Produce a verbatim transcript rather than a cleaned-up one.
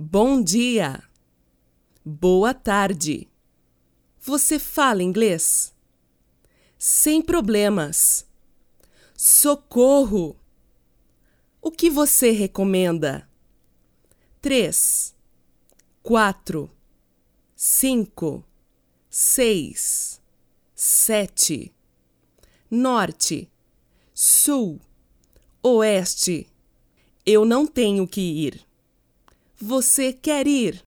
Bom dia. Boa tarde. Você fala inglês? Sem problemas. Socorro. O que você recomenda? Três, quatro, cinco, seis, sete. Norte, sul, oeste. Eu não tenho que ir. Você quer ir?